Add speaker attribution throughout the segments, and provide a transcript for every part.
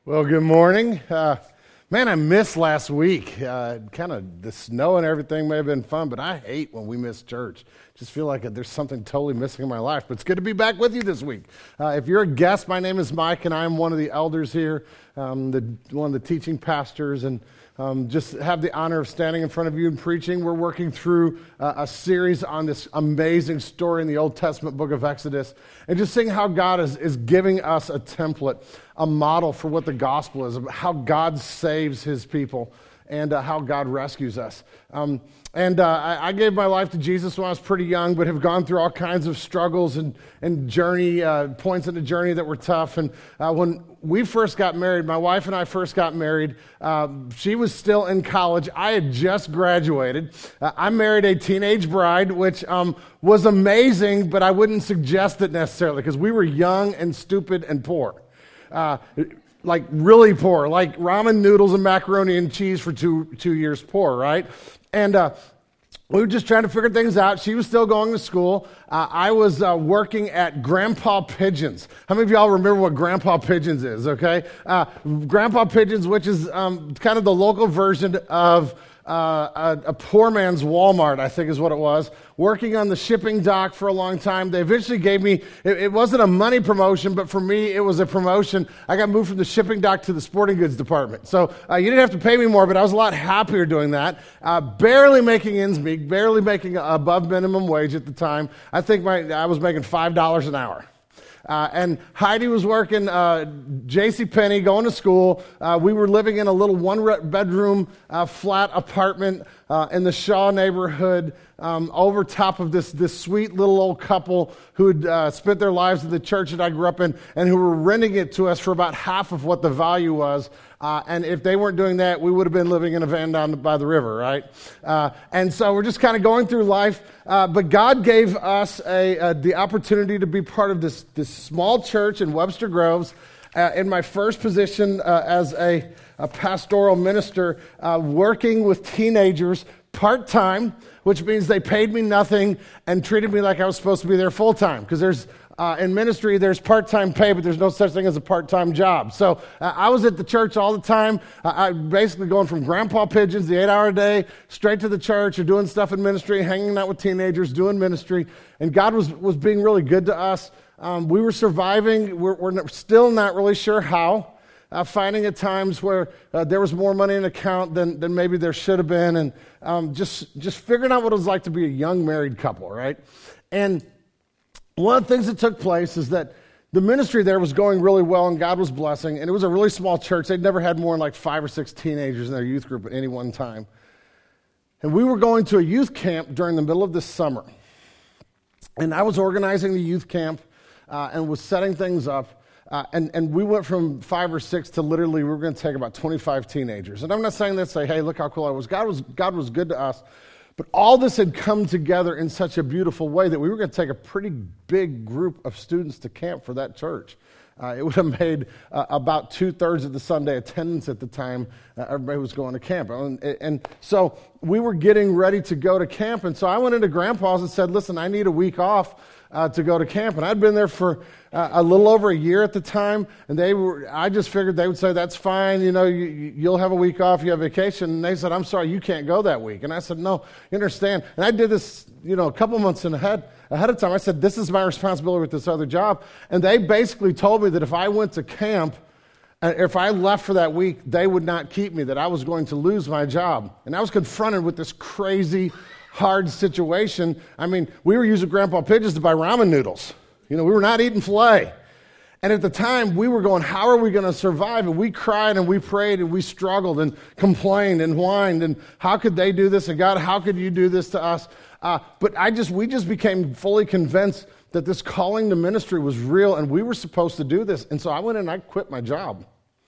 Speaker 1: Well, good morning. Man, I missed last week. Kind of the snow and everything may have been fun, but I hate when we miss church. Just feel like there's something totally missing in my life. But it's good to be back with you this week. If you're a guest, my name is Mike, and I'm one of the elders here, one of the teaching pastors, and just have the honor of standing in front of you and preaching. We're working through a series on this amazing story in the Old Testament book of Exodus, and just seeing how God is giving us a template, a model for what the gospel is, how God saves his people, and how God rescues us. I gave my life to Jesus when I was pretty young, but have gone through all kinds of struggles and journey points in the journey that were tough. And when we first got married, my wife and I first got married, she was still in college. I had just graduated. I married a teenage bride, which was amazing, but I wouldn't suggest it necessarily because we were young and stupid and poor. Like really poor, like ramen noodles and macaroni and cheese for two years poor, right? And we were just trying to figure things out. She was still going to school. I was working at Grandpa Pigeons. How many of y'all remember what Grandpa Pigeons is, okay? Grandpa Pigeons, which is kind of the local version of a poor man's Walmart, I think is what it was, working on the shipping dock for a long time. They eventually gave me, it wasn't a money promotion, but for me, it was a promotion. I got moved from the shipping dock to the sporting goods department. So you didn't have to pay me more, but I was a lot happier doing that. Barely making ends meet, barely making above minimum wage at the time. I think I was making $5 an hour. And Heidi was working JCPenney, going to school. We were living in a little one-bedroom flat apartment in the Shaw neighborhood over top of this sweet little old couple who had spent their lives in the church that I grew up in and who were renting it to us for about half of what the value was. And if they weren't doing that, we would have been living in a van down by the river, right? And so we're just kind of going through life. But God gave us the opportunity to be part of this small church in Webster Groves. In my first position as a pastoral minister, working with teenagers part-time, which means they paid me nothing and treated me like I was supposed to be there full-time. Because in ministry, there's part-time pay, but there's no such thing as a part-time job. So I was at the church all the time. I basically going from Grandpa Pigeons, the 8-hour day, straight to the church, or doing stuff in ministry, hanging out with teenagers, doing ministry. And God was being really good to us. We were surviving. We're still not really sure how. Finding at times where there was more money in the account than maybe there should have been, and just figuring out what it was like to be a young married couple, right? And one of the things that took place is that the ministry there was going really well, and God was blessing, and it was a really small church. They'd never had more than like 5 or 6 teenagers in their youth group at any one time. And we were going to a youth camp during the middle of this summer, and I was organizing the youth camp and was setting things up. And we went from 5 or 6 to literally we were going to take about 25 teenagers. And I'm not saying that to say, hey, look how cool I was. God was good to us. But all this had come together in such a beautiful way that we were going to take a pretty big group of students to camp for that church. It would have made about 2/3 of the Sunday attendance at the time. Everybody was going to camp. And so we were getting ready to go to camp. And so I went into Grandpa's and said, listen, I need a week off to go to camp. And I'd been there for a little over a year at the time. And I just figured they would say, that's fine. You know, you'll have a week off. You have vacation. And they said, I'm sorry, you can't go that week. And I said, no, you understand. And I did this, a couple months ahead of time. I said, this is my responsibility with this other job. And they basically told me that if I went to camp, and if I left for that week, they would not keep me, that I was going to lose my job. And I was confronted with this crazy, hard situation. I mean, we were using Grandpa Pigeons to buy ramen noodles. We were not eating filet. And at the time, we were going, how are we going to survive? And we cried and we prayed and we struggled and complained and whined. And how could they do this? And God, how could you do this to us? But we just became fully convinced that this calling to ministry was real and we were supposed to do this. And so I went in and I quit my job.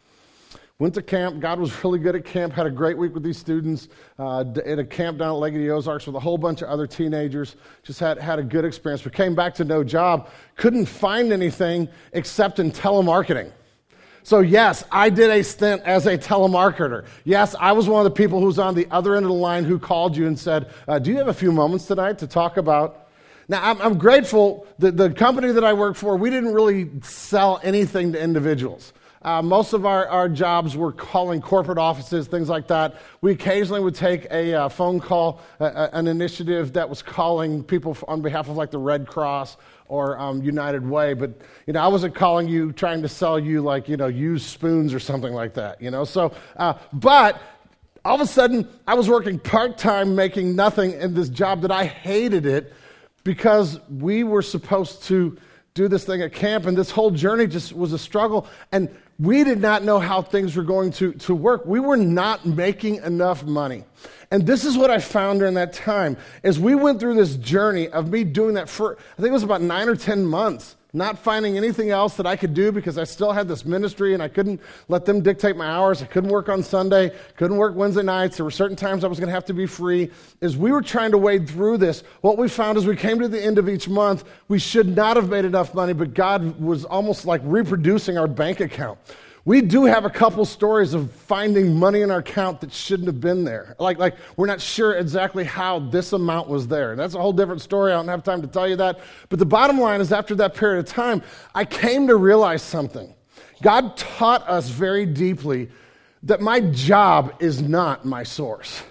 Speaker 1: Went to camp. God was really good at camp. Had a great week with these students at a camp down at Lake of the Ozarks with a whole bunch of other teenagers. Just had a good experience. But came back to no job. Couldn't find anything except in telemarketing. So yes, I did a stint as a telemarketer. Yes, I was one of the people who was on the other end of the line who called you and said, do you have a few moments tonight to talk about? Now, I'm grateful that the company that I work for, we didn't really sell anything to individuals. Most of our jobs were calling corporate offices, things like that. We occasionally would take a phone call, an initiative that was calling people on behalf of like the Red Cross or United Way. But, I wasn't calling you trying to sell you like, used spoons or something like that, So, but all of a sudden, I was working part-time, making nothing in this job that I hated it because we were supposed to do this thing at camp, and this whole journey just was a struggle, and we did not know how things were going to work. We were not making enough money. And this is what I found during that time. As we went through this journey of me doing that for, I think it was about 9 or 10 months, not finding anything else that I could do because I still had this ministry and I couldn't let them dictate my hours. I couldn't work on Sunday, couldn't work Wednesday nights. There were certain times I was going to have to be free. As we were trying to wade through this, what we found as we came to the end of each month, we should not have made enough money, but God was almost like reproducing our bank account. We do have a couple stories of finding money in our account that shouldn't have been there. Like we're not sure exactly how this amount was there. That's a whole different story. I don't have time to tell you that. But the bottom line is after that period of time, I came to realize something. God taught us very deeply that my job is not my source.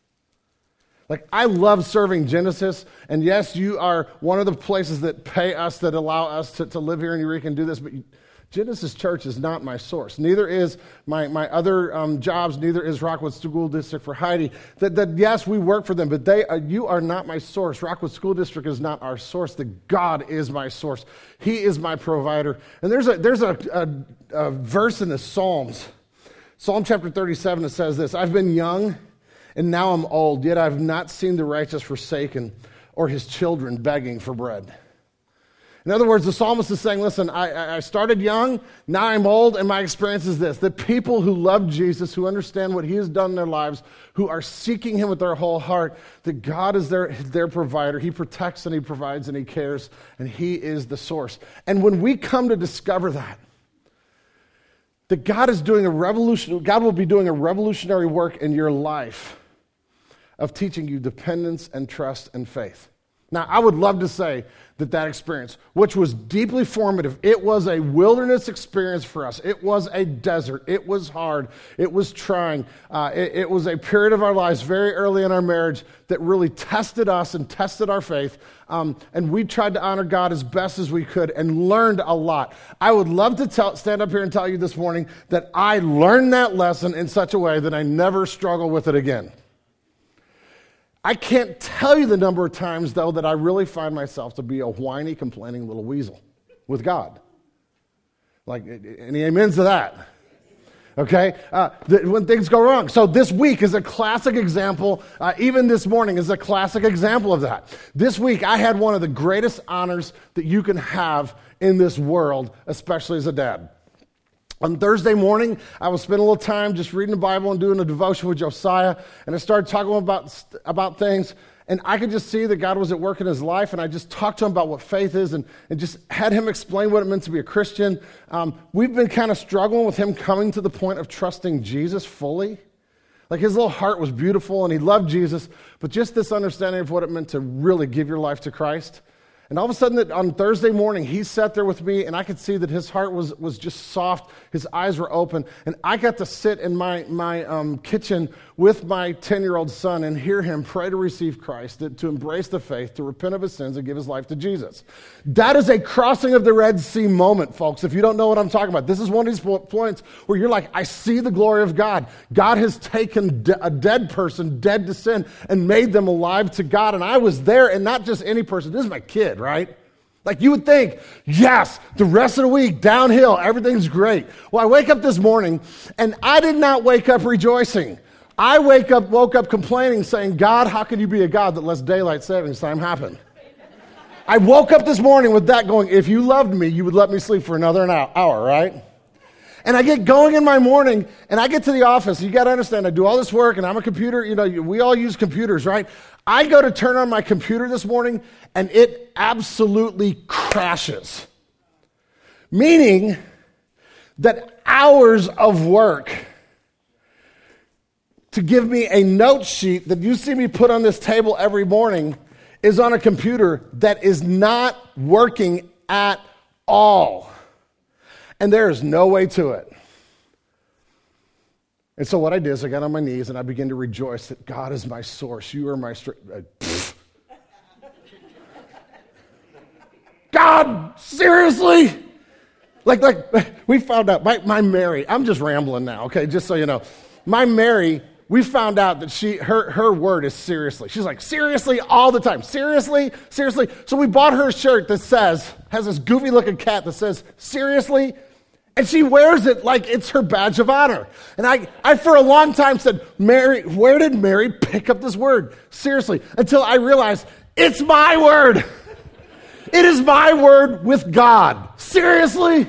Speaker 1: Like, I love serving Genesis, and yes, you are one of the places that pay us, that allow us to live here in Eureka and do this, but Genesis Church is not my source. Neither is my other jobs. Neither is Rockwood School District for Heidi. That yes, we work for them, but you are not my source. Rockwood School District is not our source. That God is my source. He is my provider. And there's a verse in the Psalms, Psalm chapter 37, that says this: "I've been young, and now I'm old, yet I've not seen the righteous forsaken, or his children begging for bread." In other words, the psalmist is saying, listen, I started young, now I'm old, and my experience is this: that people who love Jesus, who understand what he has done in their lives, who are seeking him with their whole heart, that God is their provider. He protects and he provides and he cares, and he is the source. And when we come to discover that God is doing God will be doing a revolutionary work in your life of teaching you dependence and trust and faith. Now, I would love to say that experience, which was deeply formative, it was a wilderness experience for us. It was a desert. It was hard. It was trying. It was a period of our lives very early in our marriage that really tested us and tested our faith. And we tried to honor God as best as we could and learned a lot. I would love to stand up here and tell you this morning that I learned that lesson in such a way that I never struggle with it again. I can't tell you the number of times, though, that I really find myself to be a whiny, complaining little weasel with God. Like, any amens to that? Okay? When things go wrong. So this week is a classic example, even this morning is a classic example of that. This week, I had one of the greatest honors that you can have in this world, especially as a dad. On Thursday morning, I was spending a little time just reading the Bible and doing a devotion with Josiah, and I started talking about things, and I could just see that God was at work in his life, and I just talked to him about what faith is and just had him explain what it meant to be a Christian. We've been kind of struggling with him coming to the point of trusting Jesus fully. Like, his little heart was beautiful, and he loved Jesus, but just this understanding of what it meant to really give your life to Christ. And all of a sudden, on Thursday morning, he sat there with me, and I could see that his heart was just soft. His eyes were open. And I got to sit in my kitchen with my 10-year-old son and hear him pray to receive Christ, to embrace the faith, to repent of his sins, and give his life to Jesus. That is a crossing of the Red Sea moment, folks, if you don't know what I'm talking about. This is one of these points where you're like, I see the glory of God. God has taken a dead person, dead to sin, and made them alive to God. And I was there, and not just any person. This is my kid, right? Like, you would think, yes, the rest of the week, downhill, everything's great. Well, I wake up this morning, and I did not wake up rejoicing. I woke up complaining, saying, God, how can you be a God that lets daylight savings time happen? I woke up this morning with that going, if you loved me, you would let me sleep for another hour, right? And I get going in my morning, and I get to the office. You got to understand, I do all this work, and I'm a computer. We all use computers, right? I go to turn on my computer this morning, and it absolutely crashes. Meaning that hours of work to give me a note sheet that you see me put on this table every morning is on a computer that is not working at all. And there is no way to it. And so what I did is I got on my knees and I began to rejoice that God is my source. You are my strength. God, seriously? Like we found out, my Mary, I'm just rambling now, okay, just so you know. My Mary, we found out that her word is seriously. She's like, seriously, all the time. Seriously, seriously. So we bought her a shirt that has this goofy looking cat that says, seriously, and she wears it like it's her badge of honor. And I for a long time said, Mary, where did Mary pick up this word? Seriously, until I realized it's my word. It is my word with God. Seriously?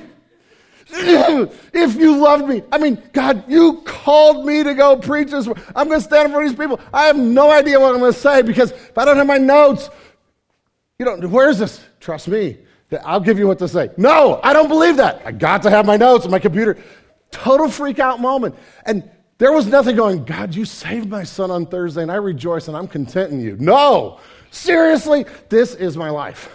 Speaker 1: If you loved me, I mean, God, you called me to go preach this word. I'm going to stand in front of these people. I have no idea what I'm going to say because if I don't have my notes, where is this? Trust me. I'll give you what to say. No, I don't believe that. I got to have my notes on my computer. Total freak out moment. And there was nothing going, God, you saved my son on Thursday and I rejoice and I'm content in you. No, seriously, this is my life.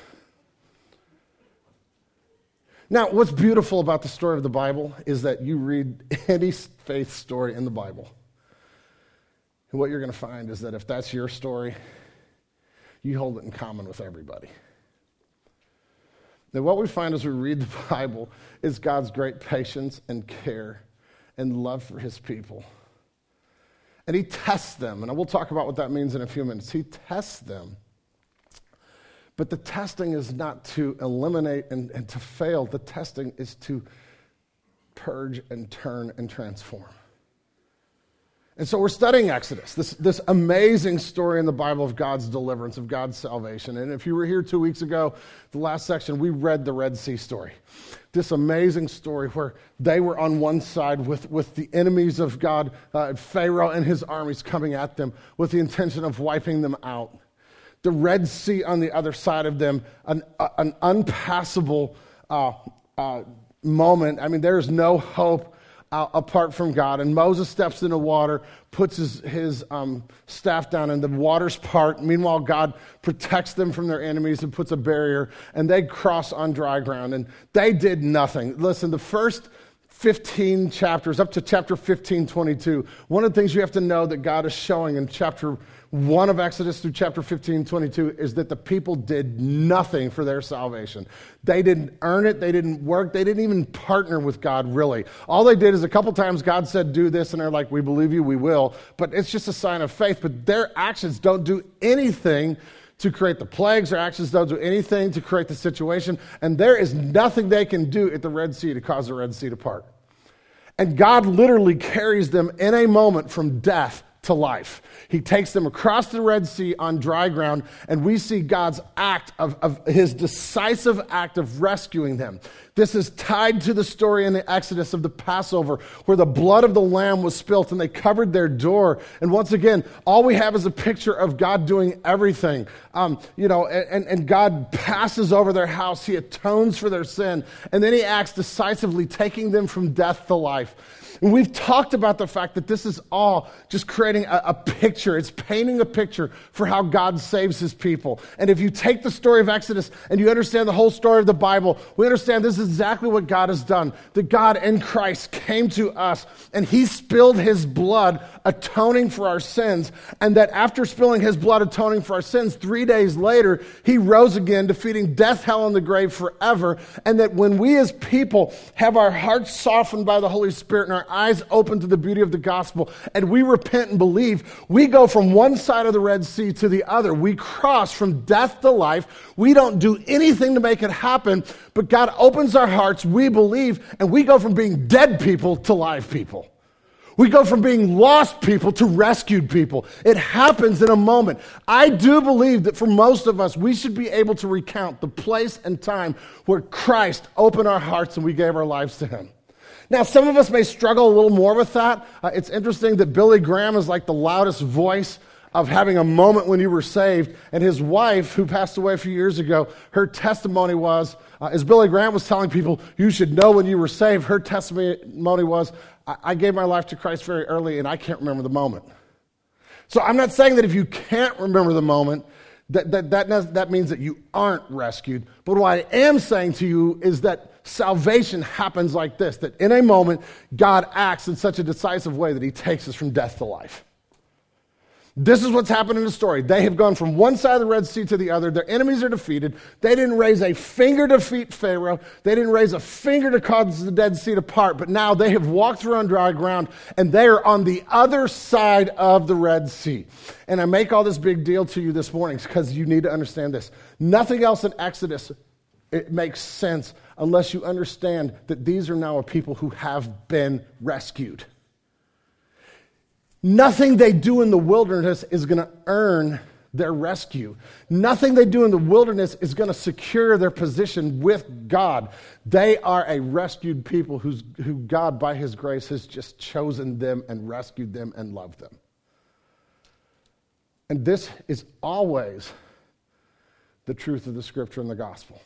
Speaker 1: Now, what's beautiful about the story of the Bible is that you read any faith story in the Bible. And what you're going to find is that if that's your story, you hold it in common with everybody. Now, what we find as we read the Bible is God's great patience and care and love for his people. And he tests them, and we'll talk about what that means in a few minutes. He tests them. But the testing is not to eliminate and to fail. The testing is to purge and turn and transform. And so we're studying Exodus, this amazing story in the Bible of God's deliverance, of God's salvation. And if you were here 2 weeks ago, the last section, we read the Red Sea story. This amazing story where they were on one side with the enemies of God, Pharaoh and his armies coming at them with the intention of wiping them out. The Red Sea on the other side of them, an unpassable moment. I mean, there is no hope apart from God. And Moses steps in the water, puts his staff down, and the waters part. Meanwhile, God protects them from their enemies and puts a barrier, and they cross on dry ground. And they did nothing. Listen, the first 15 chapters, up to chapter 15, 22, one of the things you have to know that God is showing in chapter 1 of Exodus through chapter 15, 22 is that the people did nothing for their salvation. They didn't earn it. They didn't work. They didn't even partner with God, really. All they did is a couple times God said, do this, and they're like, we believe you, we will. But it's just a sign of faith. But their actions don't do anything to create the plagues. Their actions don't do anything to create the situation. And there is nothing they can do at the Red Sea to cause the Red Sea to part. And God literally carries them in a moment from death to life. He takes them across the Red Sea on dry ground, and we see God's act of his decisive act of rescuing them. This is tied to the story in the Exodus of the Passover, where the blood of the lamb was spilt and they covered their door. And once again, all we have is a picture of God doing everything. And God passes over their house. He atones for their sin, and then he acts decisively, taking them from death to life. And we've talked about the fact that this is all just creating a picture. It's painting a picture for how God saves his people. And if you take the story of Exodus and you understand the whole story of the Bible, we understand this is exactly what God has done. That God in Christ came to us and he spilled his blood atoning for our sins. And that after spilling his blood atoning for our sins, 3 days later, he rose again, defeating death, hell, and the grave forever. And that when we as people have our hearts softened by the Holy Spirit and our eyes open to the beauty of the gospel, and we repent and believe, we go from one side of the Red Sea to the other. We cross from death to life. We don't do anything to make it happen, but God opens our hearts, we believe, and we go from being dead people to live people. We go from being lost people to rescued people. It happens in a moment. I do believe that for most of us, we should be able to recount the place and time where Christ opened our hearts and we gave our lives to him. Now, some of us may struggle a little more with that. It's interesting that Billy Graham is like the loudest voice of having a moment when you were saved. And his wife, who passed away a few years ago, her testimony was, as Billy Graham was telling people, you should know when you were saved, her testimony was, I gave my life to Christ very early and I can't remember the moment. So I'm not saying that if you can't remember the moment, that means that you aren't rescued. But what I am saying to you is that Salvation happens like this, that in a moment, God acts in such a decisive way that he takes us from death to life. This is what's happened in the story. They have gone from one side of the Red Sea to the other. Their enemies are defeated. They didn't raise a finger to defeat Pharaoh. They didn't raise a finger to cause the Dead Sea to part. But now they have walked through on dry ground, and they are on the other side of the Red Sea. And I make all this big deal to you this morning because you need to understand this. Nothing else in Exodus, it makes sense unless you understand that these are now a people who have been rescued. Nothing they do in the wilderness is going to earn their rescue. Nothing they do in the wilderness is going to secure their position with God. They are a rescued people who God, by his grace, has just chosen them and rescued them and loved them. And this is always the truth of the scripture and the gospel.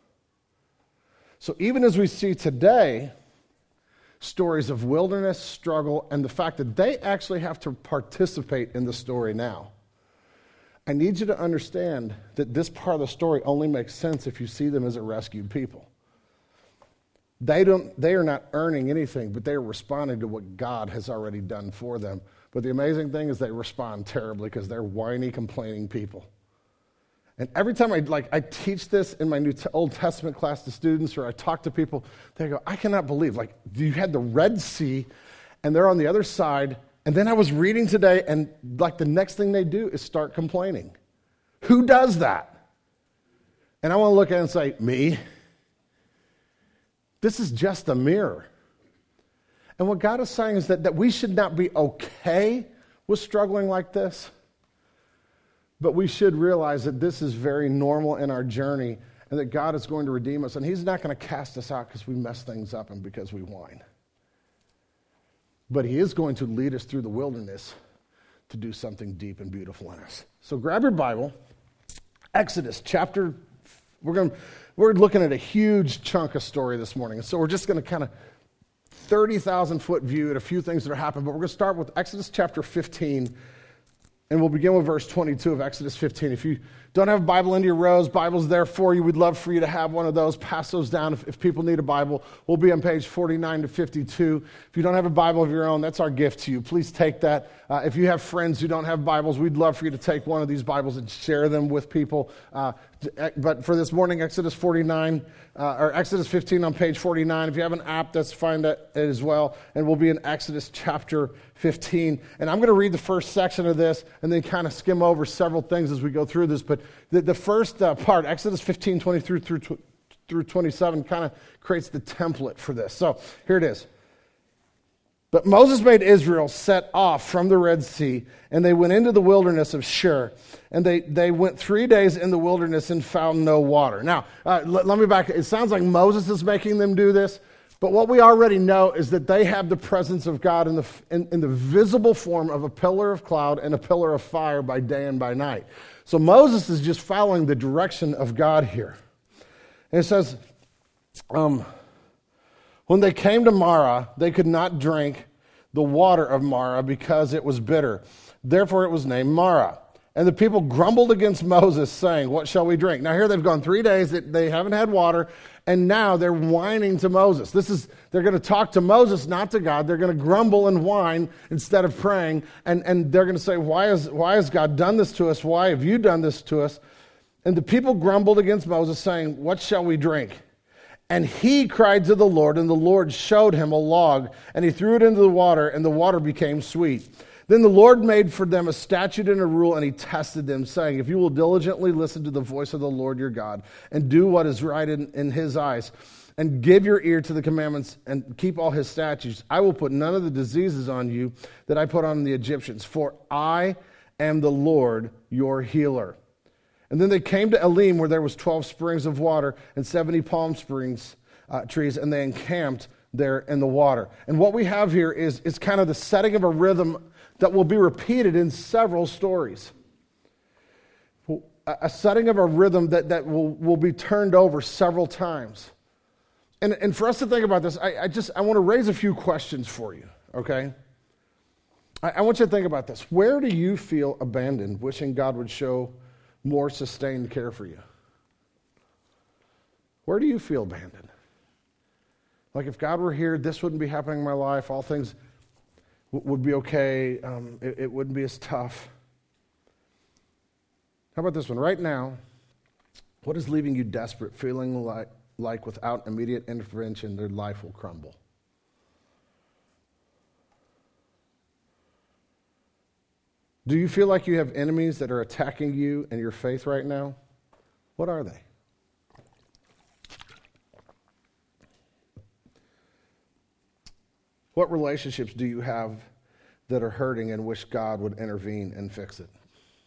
Speaker 1: So even as we see today, stories of wilderness, struggle, and the fact that they actually have to participate in the story now. I need you to understand that this part of the story only makes sense if you see them as a rescued people. They are not earning anything, but they are responding to what God has already done for them. But the amazing thing is they respond terribly because they're whiny, complaining people. And every time I teach this in my Old Testament class to students, or I talk to people, they go, I cannot believe, you had the Red Sea, and they're on the other side, and then I was reading today, and the next thing they do is start complaining. Who does that? And I want to look at it and say, me? This is just a mirror. And what God is saying is that we should not be okay with struggling like this. But we should realize that this is very normal in our journey and that God is going to redeem us. And he's not going to cast us out because we mess things up and because we whine. But he is going to lead us through the wilderness to do something deep and beautiful in us. So grab your Bible. Exodus chapter, we're looking at a huge chunk of story this morning. And so we're just going to kind of 30,000 foot view at a few things that are happening. But we're going to start with Exodus chapter 15. And we'll begin with verse 22 of Exodus 15. If you don't have a Bible into your rows, Bible's there for you. We'd love for you to have one of those. Pass those down if people need a Bible. We'll be on page 49 to 52. If you don't have a Bible of your own, that's our gift to you. Please take that. If you have friends who don't have Bibles, we'd love for you to take one of these Bibles and share them with people. But for this morning, Exodus 49, or Exodus 15 on page 49. If you have an app, that's fine that as well. And we'll be in Exodus chapter 15. And I'm going to read the first section of this and then kind of skim over several things as we go through this. But the first part, Exodus 15, 23 through 27, kind of creates the template for this. So here it is. But Moses made Israel set off from the Red Sea, and they went into the wilderness of Shur. And they went 3 days in the wilderness and found no water. Now, let me back. It sounds like Moses is making them do this, but what we already know is that they have the presence of God in the visible form of a pillar of cloud and a pillar of fire by day and by night. So Moses is just following the direction of God here. And it says, when they came to Marah, they could not drink the water of Marah because it was bitter. Therefore it was named Marah. And the people grumbled against Moses, saying, what shall we drink? Now here they've gone 3 days, that they haven't had water, and now they're whining to Moses. They're going to talk to Moses, not to God. They're going to grumble and whine instead of praying, and they're going to say, why has God done this to us? Why have you done this to us? And the people grumbled against Moses, saying, what shall we drink? And he cried to the Lord, and the Lord showed him a log, and he threw it into the water, and the water became sweet. Then the Lord made for them a statute and a rule, and he tested them, saying, if you will diligently listen to the voice of the Lord your God, and do what is right in his eyes, and give your ear to the commandments, and keep all his statutes, I will put none of the diseases on you that I put on the Egyptians, for I am the Lord your healer. And then they came to Elim, where there was 12 springs of water and 70 palm springs trees, and they encamped there in the water. And what we have here is kind of the setting of a rhythm that will be repeated in several stories. A setting of a rhythm that will be turned over several times. And for us to think about this, I want to raise a few questions for you, okay? I want you to think about this. Where do you feel abandoned, wishing God would show more sustained care for you? Where do you feel abandoned? Like if God were here, this wouldn't be happening in my life. All things would be okay. It wouldn't be as tough. How about this one? Right now, what is leaving you desperate, feeling like without immediate intervention, their life will crumble? Do you feel like you have enemies that are attacking you and your faith right now? What are they? What relationships do you have that are hurting and wish God would intervene and fix it?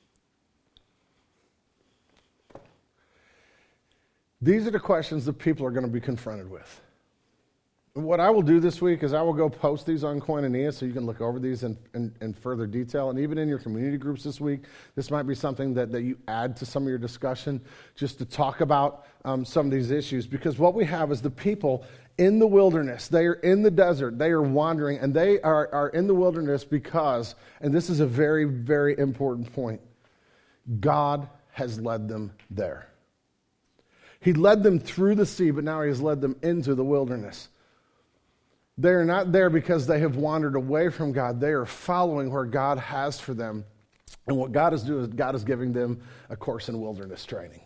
Speaker 1: These are the questions that people are going to be confronted with. What I will do this week is I will go post these on Koinonia so you can look over these in further detail. And even in your community groups this week, this might be something that you add to some of your discussion just to talk about some of these issues. Because what we have is the people in the wilderness. They are in the desert. They are wandering. And they are in the wilderness because, and this is a very, very important point, God has led them there. He led them through the sea, but now he has led them into the wilderness. They are not there because they have wandered away from God. They are following where God has for them. And what God is doing is God is giving them a course in wilderness training.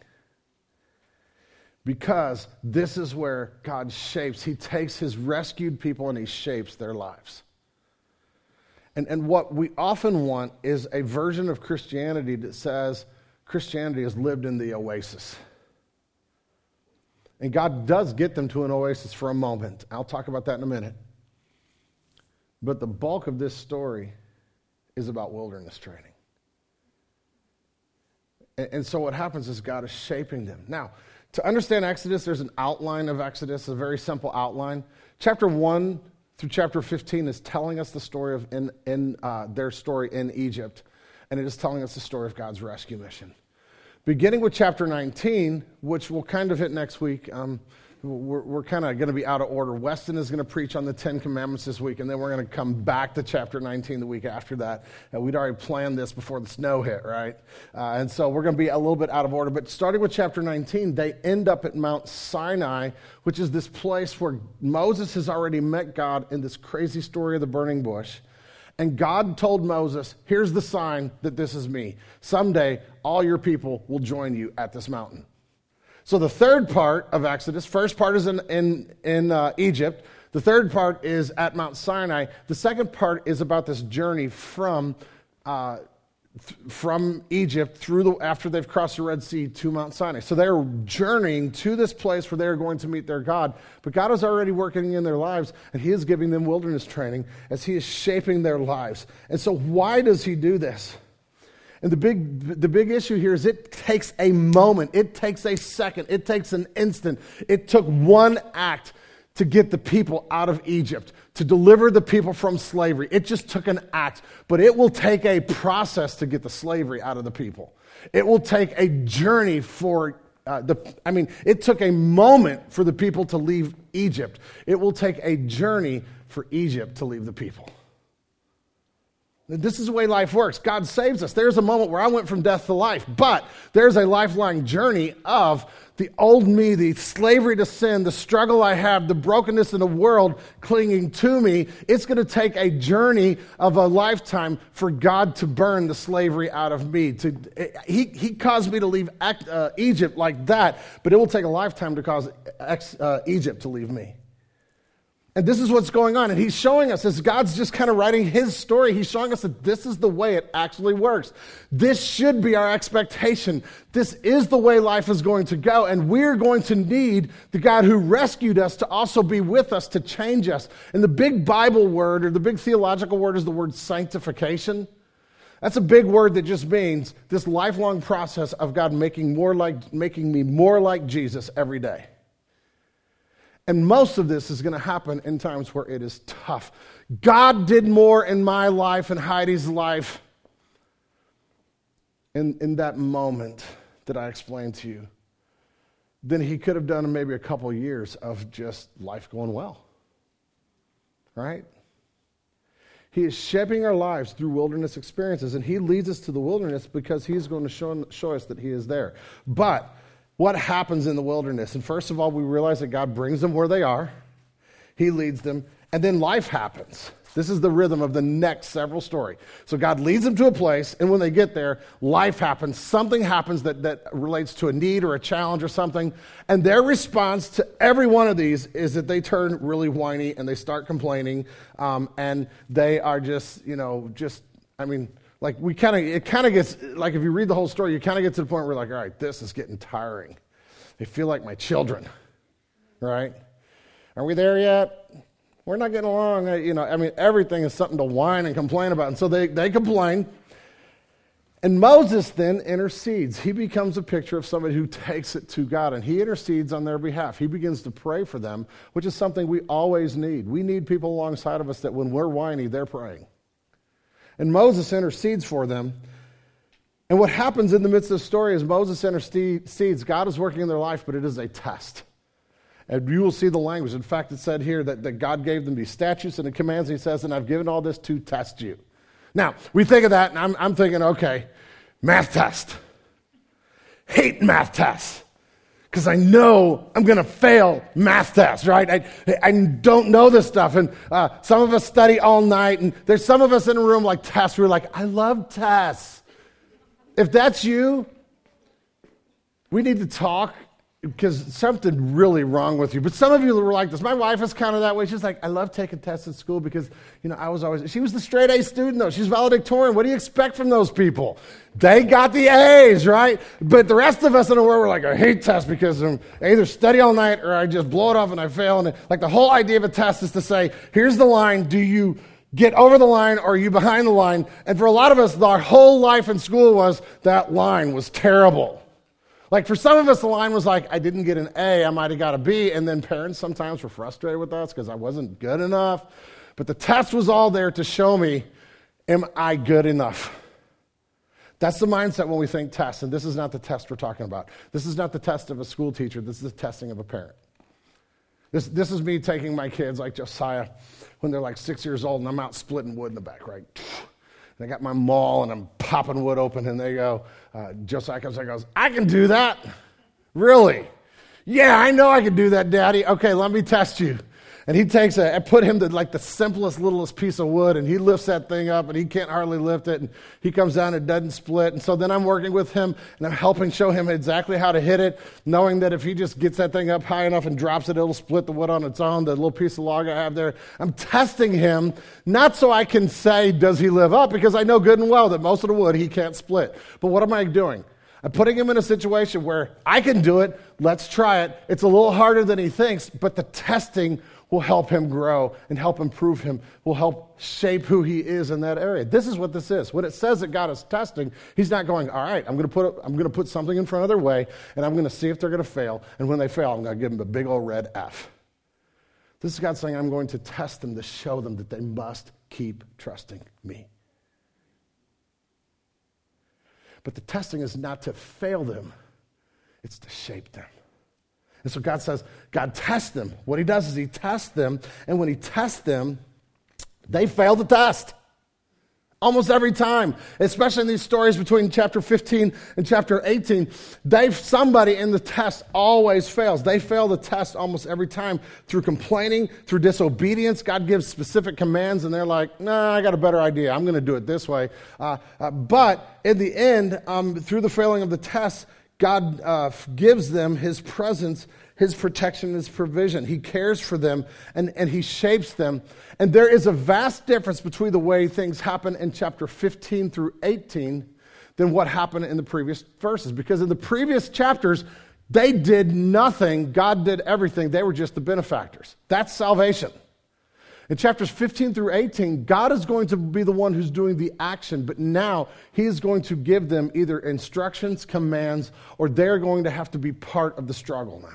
Speaker 1: Because this is where God shapes. He takes his rescued people and he shapes their lives. And what we often want is a version of Christianity that says Christianity is lived in the oasis. And God does get them to an oasis for a moment. I'll talk about that in a minute. But the bulk of this story is about wilderness training. And so what happens is God is shaping them. Now, to understand Exodus, there's an outline of Exodus, a very simple outline. Chapter 1 through chapter 15 is telling us the story of their story in Egypt. And it is telling us the story of God's rescue mission. Beginning with chapter 19, which we'll kind of hit next week, we're kind of going to be out of order. Weston is going to preach on the Ten Commandments this week, and then we're going to come back to chapter 19 the week after that. We'd already planned this before the snow hit, right? And so we're going to be a little bit out of order. But starting with chapter 19, they end up at Mount Sinai, which is this place where Moses has already met God in this crazy story of the burning bush. And God told Moses, here's the sign that this is me. Someday, all your people will join you at this mountain. So the third part of Exodus, first part is in Egypt. The third part is at Mount Sinai. The second part is about this journey from Egypt after they've crossed the Red Sea to Mount Sinai. So they're journeying to this place where they're going to meet their God. But God is already working in their lives, and he is giving them wilderness training as he is shaping their lives. And so why does he do this? And the big issue here is it takes a moment. It takes a second. It takes an instant. It took one act to get the people out of Egypt, to deliver the people from slavery. It just took an act, but it will take a process to get the slavery out of the people. It will take a journey for it took a moment for the people to leave Egypt. It will take a journey for Egypt to leave the people. This is the way life works. God saves us. There's a moment where I went from death to life, but there's a lifelong journey of the old me, the slavery to sin, the struggle I have, the brokenness in the world clinging to me. It's going to take a journey of a lifetime for God to burn the slavery out of me. He caused me to leave Egypt like that, but it will take a lifetime to cause Egypt to leave me. And this is what's going on. And he's showing us, as God's just kind of writing his story, he's showing us that this is the way it actually works. This should be our expectation. This is the way life is going to go. And we're going to need the God who rescued us to also be with us to change us. And the big Bible word, or the big theological word, is the word sanctification. That's a big word that just means this lifelong process of God making me more like Jesus every day. And most of this is going to happen in times where it is tough. God did more in my life and Heidi's life in that moment that I explained to you than he could have done in maybe a couple of years of just life going well. Right? He is shaping our lives through wilderness experiences, and he leads us to the wilderness because he's going to show us that he is there. But what happens in the wilderness? And first of all, we realize that God brings them where they are. He leads them, and then life happens. This is the rhythm of the next several story. So God leads them to a place, and when they get there, life happens. Something happens that relates to a need or a challenge or something, and their response to every one of these is that they turn really whiny and they start complaining, and they are it kind of gets, like if you read the whole story, you kind of get to the point where you're like, all right, this is getting tiring. They feel like my children, right? Are we there yet? We're not getting along. Everything is something to whine and complain about. And so they complain. And Moses then intercedes. He becomes a picture of somebody who takes it to God, and he intercedes on their behalf. He begins to pray for them, which is something we always need. We need people alongside of us that when we're whiny, they're praying. And Moses intercedes for them. And what happens in the midst of the story is Moses intercedes. God is working in their life, but it is a test. And you will see the language. In fact, it said here that God gave them these statutes and the commands. And he says, and I've given all this to test you. Now, we think of that, and I'm thinking, okay, math test. Hate math tests. Because I know I'm going to fail math tests, right? I don't know this stuff. And some of us study all night. And there's some of us in a room like tests. We're like, I love tests. If that's you, we need to talk. Because something really wrong with you. But some of you were like this. My wife is kind of that way. She's like, I love taking tests at school because, she was the straight A student, though. She's valedictorian. What do you expect from those people? They got the A's, right? But the rest of us in the world, we're like, I hate tests because I either study all night or I just blow it off and I fail. And the whole idea of a test is to say, here's the line. Do you get over the line or are you behind the line? And for a lot of us, our whole life in school was that line was terrible. Like for some of us, the line was like, I didn't get an A, I might have got a B, and then parents sometimes were frustrated with us because I wasn't good enough. But the test was all there to show me, am I good enough? That's the mindset when we think tests, and this is not the test we're talking about. This is not the test of a school teacher, this is the testing of a parent. This is me taking my kids like Josiah when they're like 6 years old, and I'm out splitting wood in the back, right? And I got my maul, and I'm popping wood open, and they go, Josiah comes and goes, I can do that. Really? Yeah, I know I can do that, Daddy. Okay, let me test you. And he takes I put him to the simplest, littlest piece of wood, and he lifts that thing up, and he can't hardly lift it, and he comes down and it doesn't split. And so then I'm working with him, and I'm helping show him exactly how to hit it, knowing that if he just gets that thing up high enough and drops it, it'll split the wood on its own, the little piece of log I have there. I'm testing him, not so I can say, does he live up, because I know good and well that most of the wood he can't split. But what am I doing? I'm putting him in a situation where I can do it, let's try it. It's a little harder than he thinks, but the testing will help him grow and help improve him, will help shape who he is in that area. This is what this is. When it says that God is testing, he's not going, all right, I'm going to put something in front of their way, and I'm going to see if they're going to fail, and when they fail, I'm going to give them a big old red F. This is God saying, I'm going to test them to show them that they must keep trusting me. But the testing is not to fail them, it's to shape them. And so God says, God tests them. What he does is he tests them, and when he tests them, they fail the test. Almost every time, especially in these stories between chapter 15 and chapter 18, somebody in the test always fails. They fail the test almost every time through complaining, through disobedience. God gives specific commands, and they're like, nah, I got a better idea. I'm going to do it this way. But in the end, through the failing of the test, God gives them his presence, his protection, his provision. He cares for them, and he shapes them. And there is a vast difference between the way things happen in chapter 15 through 18 than what happened in the previous verses. Because in the previous chapters, they did nothing. God did everything. They were just the benefactors. That's salvation. In chapters 15 through 18, God is going to be the one who's doing the action, but now he is going to give them either instructions, commands, or they're going to have to be part of the struggle now.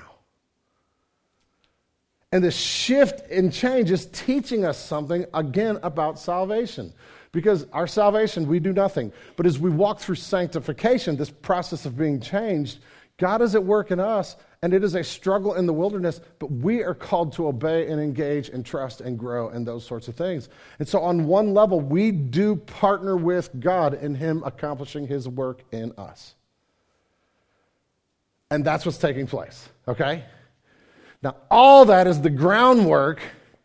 Speaker 1: And the shift in change is teaching us something, again, about salvation. Because our salvation, we do nothing. But as we walk through sanctification, this process of being changed, God is at work in us, and it is a struggle in the wilderness, but we are called to obey and engage and trust and grow and those sorts of things. And so on one level, we do partner with God in him accomplishing his work in us. And that's what's taking place, okay? Now, all that is the groundwork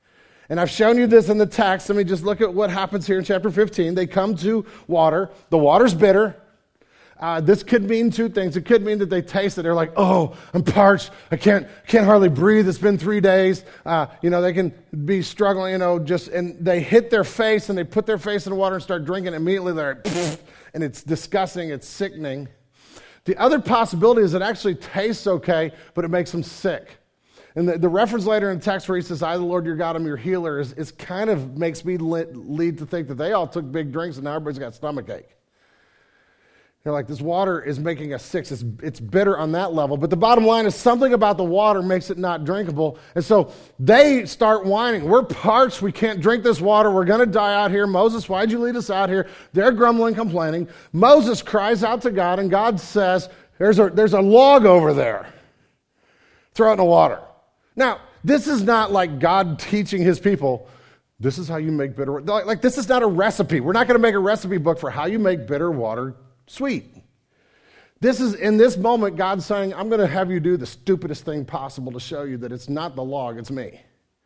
Speaker 1: And I've shown you this in the text. Let me just look at what happens here in chapter 15. They come to water. The water's bitter. This could mean two things. It could mean that they taste it. They're like, oh, I'm parched. I can't hardly breathe. It's been 3 days. They can be struggling, and they hit their face and they put their face in the water and start drinking. Immediately they're like, and it's disgusting. It's sickening. The other possibility is it actually tastes okay, but it makes them sick. And the reference later in the text where he says, I, the Lord your God, am your healer, is kind of makes me lead to think that they all took big drinks and now everybody's got stomachache. They're like, this water is making us sick. It's bitter on that level. But the bottom line is something about the water makes it not drinkable. And so they start whining. We're parched. We can't drink this water. We're going to die out here. Moses, why'd you lead us out here? They're grumbling, complaining. Moses cries out to God, and God says, there's a log over there. Throw it in the water. Now, this is not like God teaching his people, this is how you make bitter water. Like this is not a recipe. We're not going to make a recipe book for how you make bitter water sweet. This is, in this moment, God's saying, I'm going to have you do the stupidest thing possible to show you that it's not the log, it's me.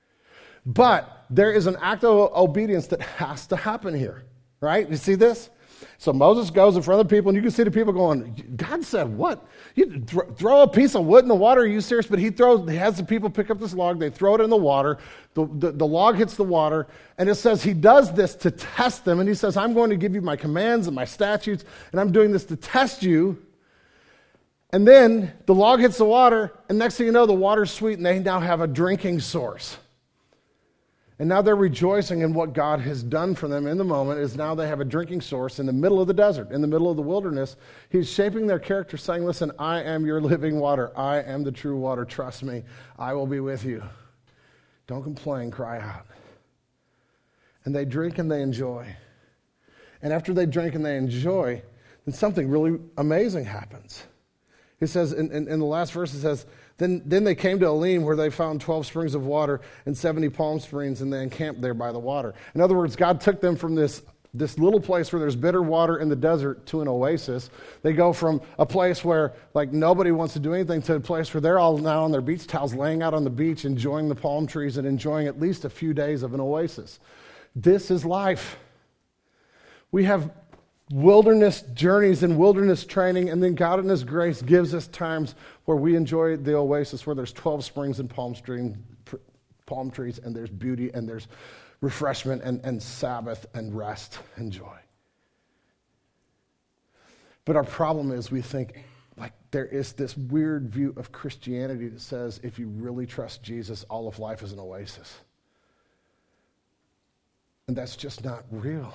Speaker 1: But there is an act of obedience that has to happen here, right? You see this? So Moses goes in front of the people, and you can see the people going, God said what? You throw a piece of wood in the water? Are you serious? But he has the people pick up this log, they throw it in the water, the log hits the water, and it says he does this to test them, and he says, I'm going to give you my commands and my statutes, and I'm doing this to test you. And then the log hits the water, and next thing you know, the water's sweet, and they now have a drinking source. And now they're rejoicing in what God has done for them in the moment, is now they have a drinking source in the middle of the desert, in the middle of the wilderness. He's shaping their character, saying, listen, I am your living water. I am the true water. Trust me. I will be with you. Don't complain. Cry out. And they drink and they enjoy. And after they drink and they enjoy, then something really amazing happens. He says, in the last verse, it says, Then they came to Elim, where they found 12 springs of water and 70 palm springs, and they encamped there by the water. In other words, God took them from this little place where there's bitter water in the desert to an oasis. They go from a place where like nobody wants to do anything to a place where they're all now on their beach towels laying out on the beach, enjoying the palm trees and enjoying at least a few days of an oasis. This is life. We have wilderness journeys and wilderness training, and then God in his grace gives us times where we enjoy the oasis, where there's 12 springs and palm trees, and there's beauty, and there's refreshment, and Sabbath, and rest, and joy. But our problem is we think like there is this weird view of Christianity that says if you really trust Jesus, all of life is an oasis. And that's just not real.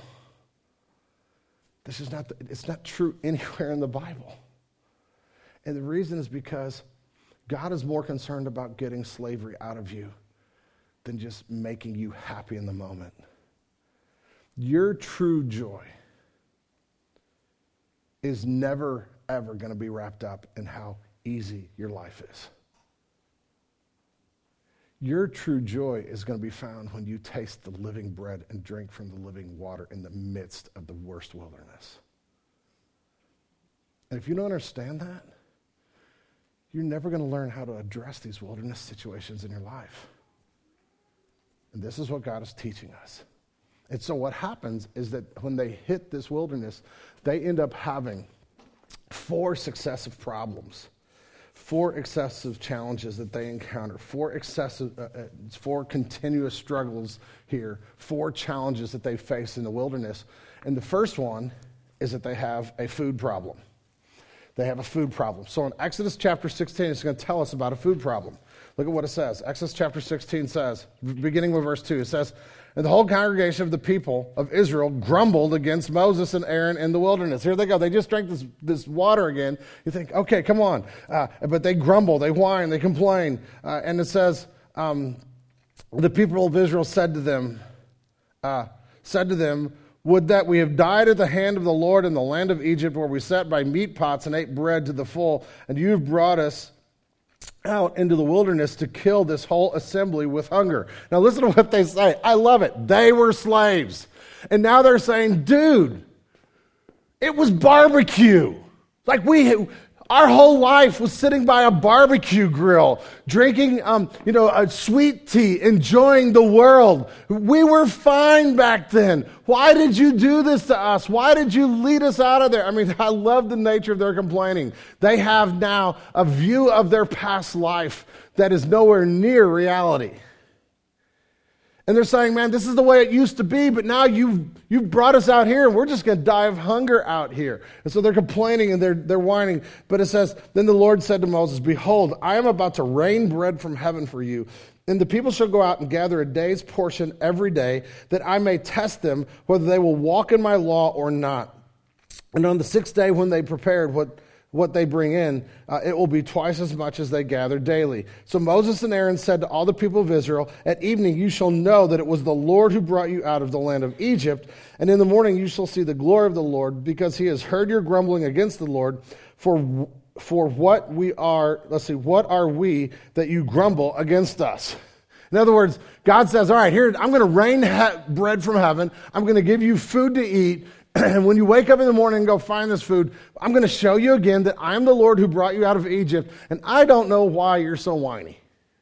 Speaker 1: It's not true anywhere in the Bible. And the reason is because God is more concerned about getting slavery out of you than just making you happy in the moment. Your true joy is never, ever going to be wrapped up in how easy your life is. Your true joy is going to be found when you taste the living bread and drink from the living water in the midst of the worst wilderness. And if you don't understand that, you're never going to learn how to address these wilderness situations in your life. And this is what God is teaching us. And so what happens is that when they hit this wilderness, they end up having 4 successive problems. 4 excessive challenges that they encounter, 4 continuous struggles here, 4 challenges that they face in the wilderness. And the first one is that they have a food problem. They have a food problem. So in Exodus chapter 16, it's going to tell us about a food problem. Look at what it says. Exodus chapter 16 says, beginning with verse 2, it says, and the whole congregation of the people of Israel grumbled against Moses and Aaron in the wilderness. Here they go. They just drank this water again. You think, okay, come on. But they grumble, they whine, they complain. And it says, the people of Israel said to them, would that we have died at the hand of the Lord in the land of Egypt, where we sat by meat pots and ate bread to the full, and you have brought us out into the wilderness to kill this whole assembly with hunger. Now listen to what they say. I love it. They were slaves. And now they're saying, dude, it was barbecue. Like Our whole life was sitting by a barbecue grill, drinking, a sweet tea, enjoying the world. We were fine back then. Why did you do this to us? Why did you lead us out of there? I mean, I love the nature of their complaining. They have now a view of their past life that is nowhere near reality. And they're saying, man, this is the way it used to be, but now you've brought us out here, and we're just going to die of hunger out here. And so they're complaining and they're whining. But it says, then the Lord said to Moses, behold, I am about to rain bread from heaven for you, and the people shall go out and gather a day's portion every day, that I may test them whether they will walk in my law or not. And on the sixth day, when they prepared what they bring in, it will be twice as much as they gather daily. So Moses and Aaron said to all the people of Israel, at evening you shall know that it was the Lord who brought you out of the land of Egypt, and in the morning you shall see the glory of the Lord, because he has heard your grumbling against the Lord. For what are we that you grumble against us? In other words, God says, all right, here, I'm going to rain bread from heaven. I'm going to give you food to eat. And when you wake up in the morning and go find this food, I'm going to show you again that I am the Lord who brought you out of Egypt, and I don't know why you're so whiny.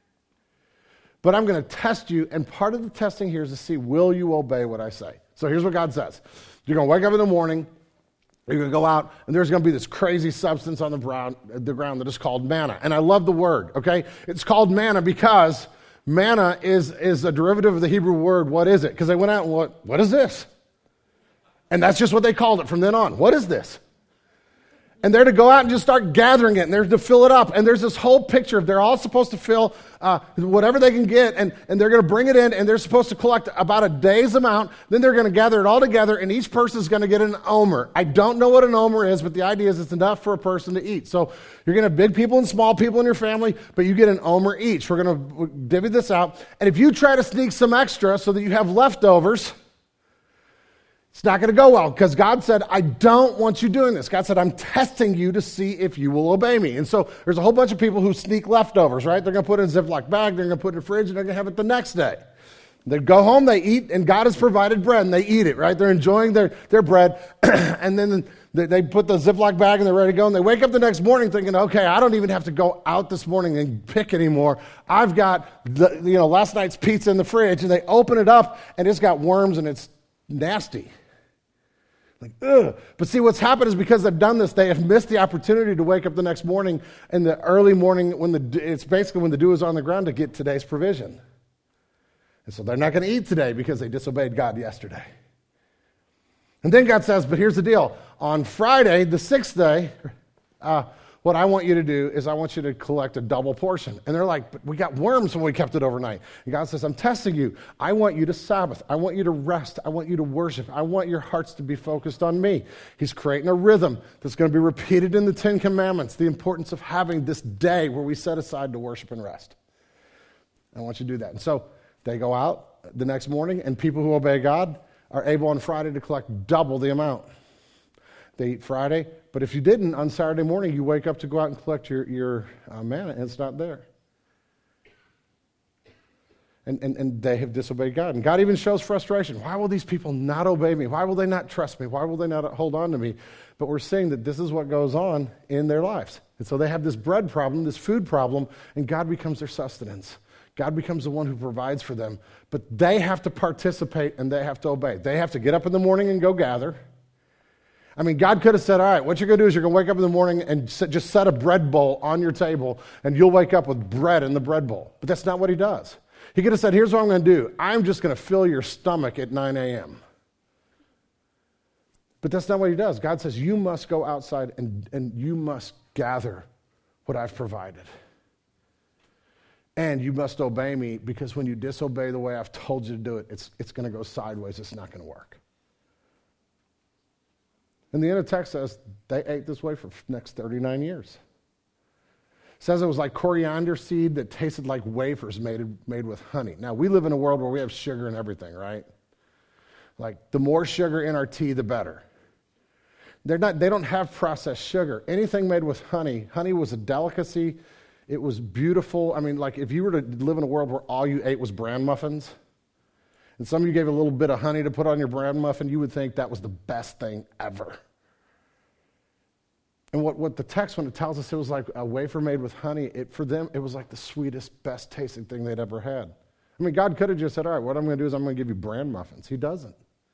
Speaker 1: But I'm going to test you, and part of the testing here is to see, will you obey what I say? So here's what God says. You're going to wake up in the morning, you're going to go out, and there's going to be this crazy substance on the ground that is called manna. And I love the word, okay? It's called manna because manna is a derivative of the Hebrew word, what is it? Because they went out and what is this? And that's just what they called it from then on. What is this? And they're to go out and just start gathering it, and they're to fill it up. And there's this whole picture of they're all supposed to fill whatever they can get, and they're going to bring it in, and they're supposed to collect about a day's amount. Then they're going to gather it all together, and each person's going to get an omer. I don't know what an omer is, but the idea is it's enough for a person to eat. So you're going to have big people and small people in your family, but you get an omer each. We're going to divvy this out. And if you try to sneak some extra so that you have leftovers, it's not going to go well, because God said, I don't want you doing this. God said, I'm testing you to see if you will obey me. And so there's a whole bunch of people who sneak leftovers, right? They're going to put it in a Ziploc bag, they're going to put it in the fridge, and they're going to have it the next day. They go home, they eat, and God has provided bread, and they eat it, right? They're enjoying their bread, and then they put the Ziploc bag, and they're ready to go, and they wake up the next morning thinking, okay, I don't even have to go out this morning and pick anymore. I've got last night's pizza in the fridge, and they open it up, and it's got worms, and it's nasty. Like, ugh. But see, what's happened is because they've done this, they have missed the opportunity to wake up the next morning in the early morning it's basically when the dew is on the ground to get today's provision. And so they're not going to eat today because they disobeyed God yesterday. And then God says, but here's the deal. On Friday, the sixth day, what I want you to do is I want you to collect a double portion. And they're like, but we got worms when we kept it overnight. And God says, I'm testing you. I want you to Sabbath. I want you to rest. I want you to worship. I want your hearts to be focused on me. He's creating a rhythm that's going to be repeated in the Ten Commandments, the importance of having this day where we set aside to worship and rest. I want you to do that. And so they go out the next morning, and people who obey God are able on Friday to collect double the amount. They eat Friday, but if you didn't, on Saturday morning, you wake up to go out and collect your manna, and it's not there. And they have disobeyed God. And God even shows frustration. Why will these people not obey me? Why will they not trust me? Why will they not hold on to me? But we're seeing that this is what goes on in their lives. And so they have this bread problem, this food problem, and God becomes their sustenance. God becomes the one who provides for them. But they have to participate, and they have to obey. They have to get up in the morning and go gather. I mean, God could have said, all right, what you're going to do is you're going to wake up in the morning and just set a bread bowl on your table, and you'll wake up with bread in the bread bowl. But that's not what he does. He could have said, here's what I'm going to do. I'm just going to fill your stomach at 9 a.m. But that's not what he does. God says, you must go outside and you must gather what I've provided. And you must obey me, because when you disobey the way I've told you to do it, it's going to go sideways. It's not going to work. And the end of the text says they ate this way for the next 39 years. It says it was like coriander seed that tasted like wafers made with honey. Now, we live in a world where we have sugar and everything, right? Like, the more sugar in our tea, the better. They don't have processed sugar. Anything made with honey was a delicacy. It was beautiful. I mean, like, if you were to live in a world where all you ate was bran muffins, and some of you gave a little bit of honey to put on your bran muffin, you would think that was the best thing ever. And what the text, when it tells us it was like a wafer made with honey, for them, it was like the sweetest, best tasting thing they'd ever had. I mean, God could have just said, all right, what I'm going to do is I'm going to give you bran muffins. He doesn't.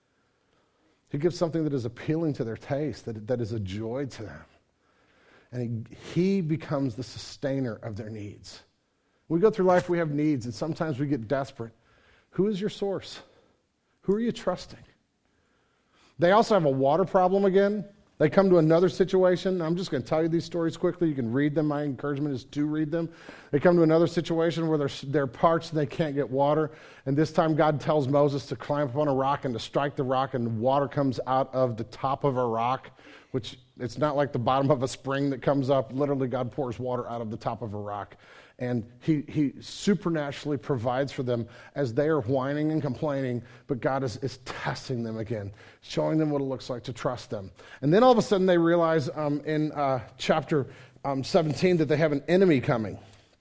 Speaker 1: He gives something that is appealing to their taste, that is a joy to them. And he becomes the sustainer of their needs. We go through life, we have needs, and sometimes we get desperate. Who is your source? Who are you trusting? They also have a water problem again. They come to another situation. I'm just going to tell you these stories quickly. You can read them. My encouragement is to read them. They come to another situation where they're parched and they can't get water. And this time God tells Moses to climb up on a rock and to strike the rock, and water comes out of the top of a rock, which it's not like the bottom of a spring that comes up. Literally, God pours water out of the top of a rock. And he supernaturally provides for them as they are whining and complaining, but God is testing them again, showing them what it looks like to trust them. And then all of a sudden they realize in chapter 17 that they have an enemy coming.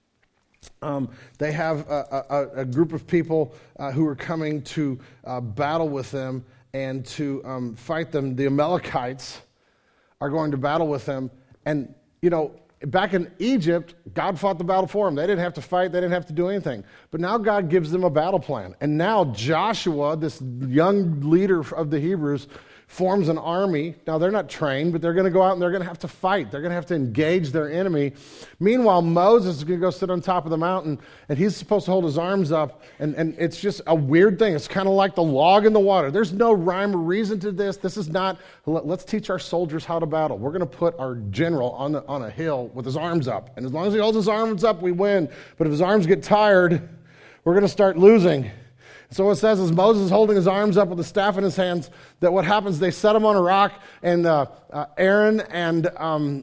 Speaker 1: They have a group of people who are coming to battle with them and to fight them. The Amalekites are going to battle with them. And, back in Egypt, God fought the battle for them. They didn't have to fight. They didn't have to do anything. But now God gives them a battle plan. And now Joshua, this young leader of the Hebrews, forms an army. Now, they're not trained, but they're going to go out and they're going to have to fight. They're going to have to engage their enemy. Meanwhile, Moses is going to go sit on top of the mountain, and he's supposed to hold his arms up, and it's just a weird thing. It's kind of like the log in the water. There's no rhyme or reason to this. This is not, let's teach our soldiers how to battle. We're going to put our general on a hill with his arms up, and as long as he holds his arms up, we win. But if his arms get tired, we're going to start losing. So what it says is Moses is holding his arms up with the staff in his hands, that what happens, they set him on a rock, and Aaron and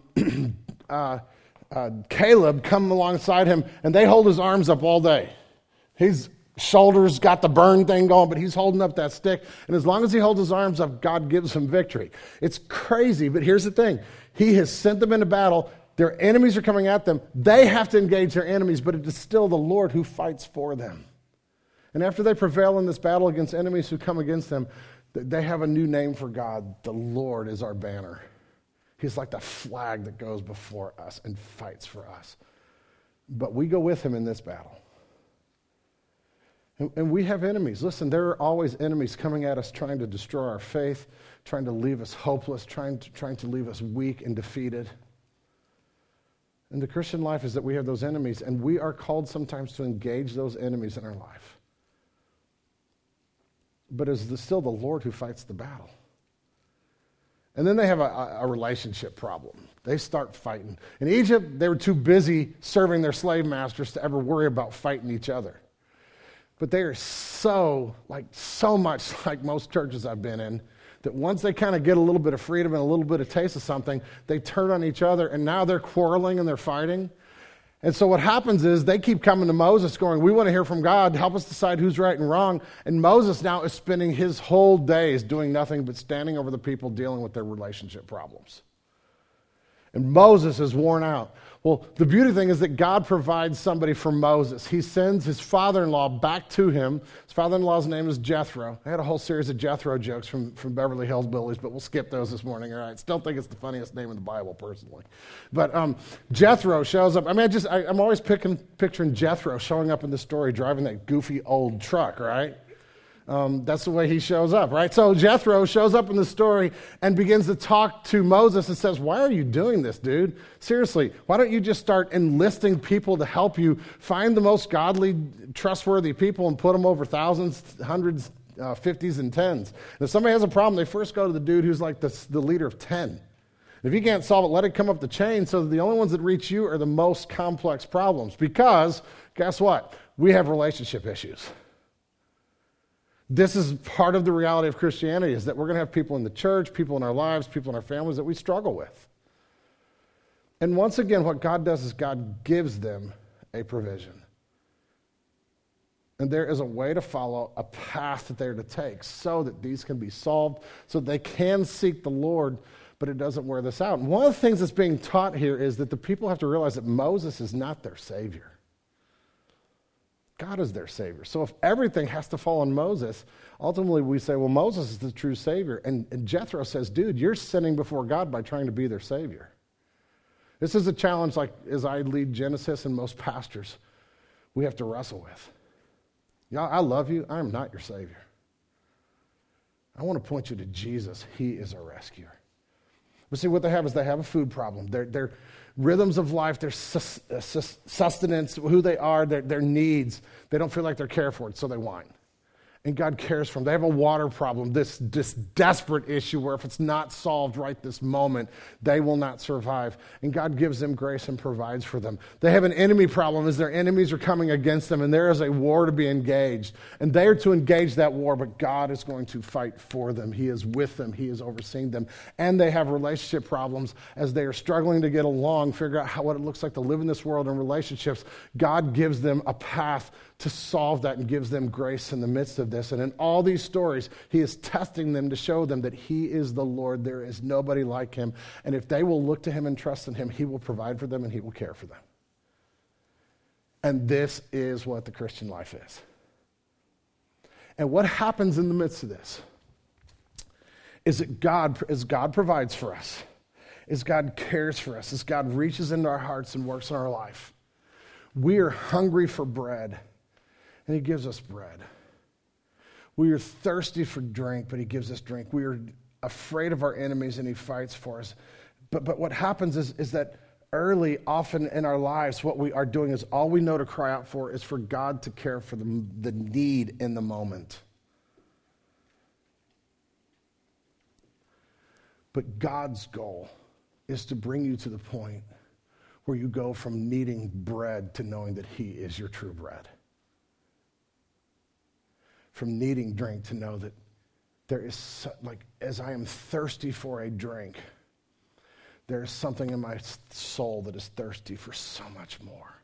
Speaker 1: Caleb come alongside him, and they hold his arms up all day. His shoulders got the burn thing going, but he's holding up that stick, and as long as he holds his arms up, God gives him victory. It's crazy, but here's the thing. He has sent them into battle. Their enemies are coming at them. They have to engage their enemies, but it is still the Lord who fights for them. And after they prevail in this battle against enemies who come against them, they have a new name for God. The Lord is our banner. He's like the flag that goes before us and fights for us. But we go with him in this battle. And we have enemies. Listen, there are always enemies coming at us trying to destroy our faith, trying to leave us hopeless, trying to leave us weak and defeated. And the Christian life is that we have those enemies, and we are called sometimes to engage those enemies in our life. But it's still the Lord who fights the battle. And then they have a relationship problem. They start fighting. In Egypt, they were too busy serving their slave masters to ever worry about fighting each other. But they are so much like most churches I've been in, that once they kind of get a little bit of freedom and a little bit of taste of something, they turn on each other, and now they're quarreling and they're fighting. And so what happens is they keep coming to Moses going, we want to hear from God. Help us decide who's right and wrong. And Moses now is spending his whole days doing nothing but standing over the people dealing with their relationship problems. And Moses is worn out. Well, the beauty thing is that God provides somebody for Moses. He sends his father-in-law back to him. His father-in-law's name is Jethro. I had a whole series of Jethro jokes from Beverly Hills Billies, but we'll skip those this morning. All right, still think it's the funniest name in the Bible, personally. But Jethro shows up. I mean, I'm always picturing Jethro showing up in the story, driving that goofy old truck, right? That's the way he shows up, right? So Jethro shows up in the story and begins to talk to Moses and says, why are you doing this, dude? Seriously, why don't you just start enlisting people to help you find the most godly, trustworthy people and put them over thousands, hundreds, 50s, and 10s? And if somebody has a problem, they first go to the dude who's like the leader of 10. If you can't solve it, let it come up the chain, so that the only ones that reach you are the most complex problems. Because, guess what? We have relationship issues. This is part of the reality of Christianity, is that we're going to have people in the church, people in our lives, people in our families that we struggle with. And once again, what God does is God gives them a provision. And there is a way to follow, a path that they're to take, so that these can be solved, so that they can seek the Lord, but it doesn't wear this out. And one of the things that's being taught here is that the people have to realize that Moses is not their Savior. God is their Savior. So if everything has to fall on Moses, ultimately we say, well, Moses is the true Savior. And Jethro says, dude, you're sinning before God by trying to be their Savior. This is a challenge, like as I lead Genesis and most pastors, we have to wrestle with. Y'all, I love you. I am not your Savior. I want to point you to Jesus. He is our rescuer. But see, what they have is they have a food problem. Their rhythms of life, their sustenance, who they are, their needs, they don't feel like they're cared for, so they whine. And God cares for them. They have a water problem, this desperate issue where if it's not solved right this moment, they will not survive. And God gives them grace and provides for them. They have an enemy problem as their enemies are coming against them, and there is a war to be engaged. And they are to engage that war, but God is going to fight for them. He is with them. He is overseeing them. And they have relationship problems as they are struggling to get along, figure out what it looks like to live in this world in relationships. God gives them a path to solve that and gives them grace in the midst of this. And in all these stories, he is testing them to show them that he is the Lord. There is nobody like him. And if they will look to him and trust in him, he will provide for them and he will care for them. And this is what the Christian life is. And what happens in the midst of this is that God provides for us, as God cares for us, as God reaches into our hearts and works in our life. We are hungry for bread, and he gives us bread. We are thirsty for drink, but he gives us drink. We are afraid of our enemies, and he fights for us. But what happens is that early, often in our lives, what we are doing is all we know to cry out for is for God to care for the need in the moment. But God's goal is to bring you to the point where you go from needing bread to knowing that he is your true bread. From needing drink to know that there is, as I am thirsty for a drink, there is something in my soul that is thirsty for so much more.